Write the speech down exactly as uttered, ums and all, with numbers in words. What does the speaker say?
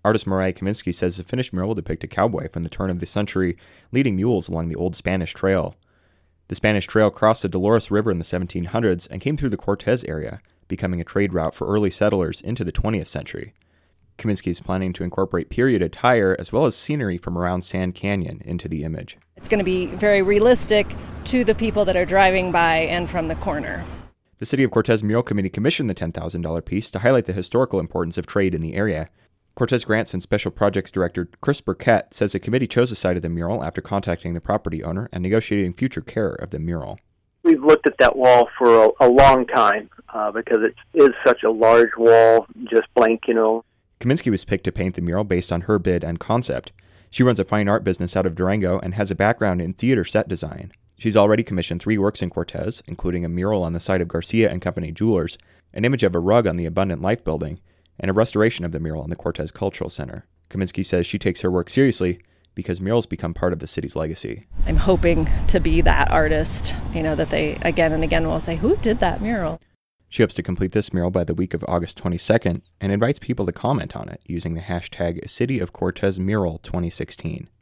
Artist Mariah Kaminsky says the finished mural will depict a cowboy from the turn of the century leading mules along the old Spanish Trail. The Spanish Trail crossed the Dolores River in the seventeen hundreds and came through the Cortez area, becoming a trade route for early settlers into the twentieth century. Kaminsky is planning to incorporate period attire as well as scenery from around Sand Canyon into the image. It's going to be very realistic to the people that are driving by and from the corner. The City of Cortez Mural Committee commissioned the ten thousand dollars piece to highlight the historical importance of trade in the area. Cortez Grants and Special Projects Director Chris Burkett says the committee chose the site of the mural after contacting the property owner and negotiating future care of the mural. We've looked at that wall for a, a long time uh, because it is such a large wall, just blank, you know. Kaminsky was picked to paint the mural based on her bid and concept. She runs a fine art business out of Durango and has a background in theater set design. She's already commissioned three works in Cortez, including a mural on the site of Garcia and Company Jewelers, an image of a rug on the Abundant Life building, and a restoration of the mural on the Cortez Cultural Center. Kaminsky says she takes her work seriously because murals become part of the city's legacy. I'm hoping to be that artist, you know, that they again and again will say, who did that mural? She hopes to complete this mural by the week of August twenty-second and invites people to comment on it using the hashtag City of Cortez Mural twenty sixteen.